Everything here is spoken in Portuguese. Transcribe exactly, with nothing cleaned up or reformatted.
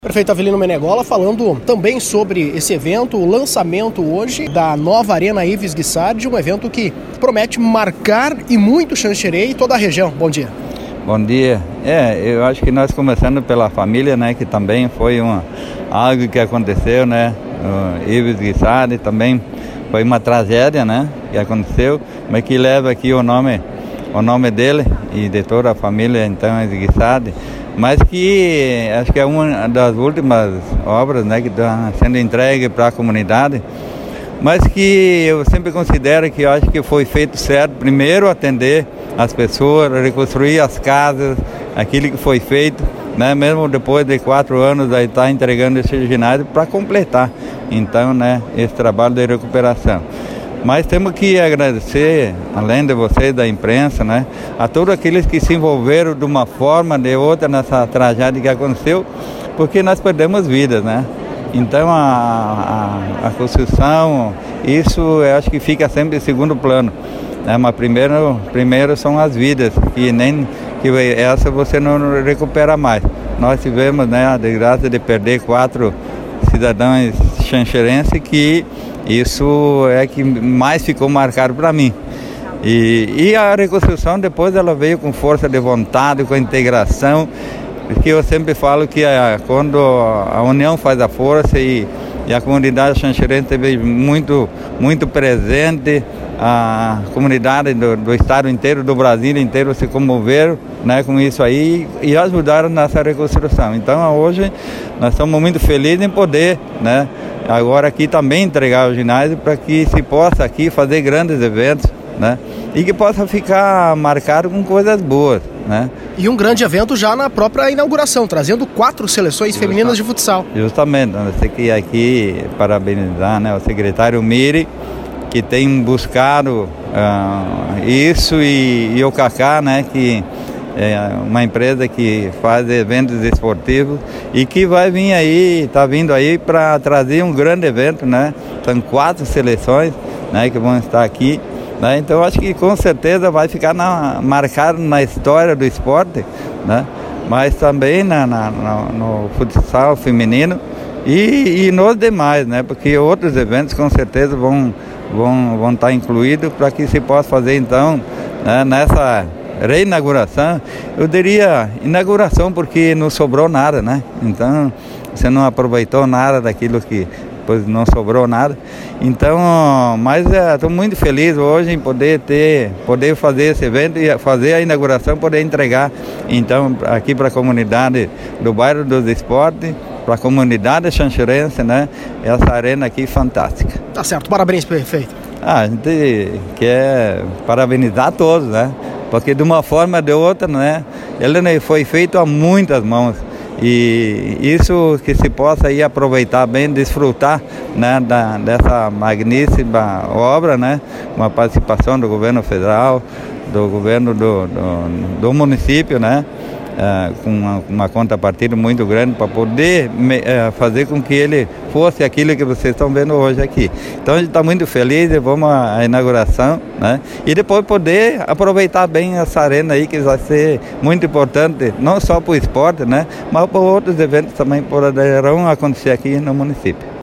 Prefeito Avelino Menegola falando também sobre esse evento, o lançamento hoje da nova Arena Ives Guiçardi, um evento que promete marcar e muito Xanxerê e toda a região. Bom dia. Bom dia. É, eu acho que nós começando pela família, né, que também foi uma, algo que aconteceu, né, o Ives Guiçardi também foi uma tragédia, né, que aconteceu, mas que leva aqui o nome, o nome dele e de toda a família, então, Ives Guiçardi. Mas que acho que é uma das últimas obras, né, que está sendo entregue para a comunidade, mas que eu sempre considero que eu acho que foi feito certo, primeiro atender as pessoas, reconstruir as casas, aquilo que foi feito, né, mesmo depois de quatro anos aí está entregando esse ginásio para completar, então, né, esse trabalho de recuperação. Mas temos que agradecer, além de vocês da imprensa, né, a todos aqueles que se envolveram de uma forma ou de outra nessa tragédia que aconteceu, porque nós perdemos vidas, né? Então a, a, a construção, isso eu acho que fica sempre em segundo plano, né? Mas primeiro, primeiro são as vidas, que nem que essa você não recupera mais. Nós tivemos, né, a desgraça de perder quatro cidadãos xanxerenses que isso é que mais ficou marcado para mim. E, e a reconstrução depois ela veio com força de vontade, com a integração, porque eu sempre falo que a, quando a união faz a força e, e a comunidade xanxerense esteve muito, muito presente, a comunidade do, do estado inteiro, do Brasil inteiro se comoveram, né, com isso aí e ajudaram nessa reconstrução. Então hoje nós estamos muito felizes em poder, né, agora aqui também entregar o ginásio para que se possa aqui fazer grandes eventos, né, e que possa ficar marcado com coisas boas, né. E um grande evento já na própria inauguração, trazendo quatro seleções Justa, femininas de futsal. Justamente, eu sei que aqui parabenizar, né, o secretário Miri, que tem buscado uh, isso, e, e o Cacá, né, que é uma empresa que faz eventos esportivos e que vai vir aí, está vindo aí para trazer um grande evento, né? São quatro seleções, né, que vão estar aqui, né? Então acho que com certeza vai ficar na, marcado na história do esporte, né? Mas também na, na, no, no futsal feminino e, e nos demais, né? Porque outros eventos com certeza vão vão, vão estar incluídos para que se possa fazer então, né, nessa reinauguração. Eu diria inauguração porque não sobrou nada, né? Então você não aproveitou nada daquilo que pois não sobrou nada. Então, mas estou é, muito feliz hoje em poder ter, poder fazer esse evento e fazer a inauguração, poder entregar então aqui para a comunidade do bairro dos Esportes, para a comunidade xanxerense, né? Essa arena aqui fantástica. Tá certo, parabéns, prefeito. Ah, a gente quer parabenizar todos, né? Porque de uma forma ou de outra, né, ele foi feito a muitas mãos. E isso que se possa aí aproveitar bem, desfrutar, né, da, dessa magnífica obra, né, com a participação do governo federal, do governo do, do, do município, né, é, com uma, uma contrapartida muito grande para poder me, é, fazer com que ele fosse aquilo que vocês estão vendo hoje aqui. Então a gente está muito feliz e vamos à, à inauguração, né? E depois poder aproveitar bem essa arena aí, que vai ser muito importante, não só para o esporte, né, mas para outros eventos também poderão acontecer aqui no município.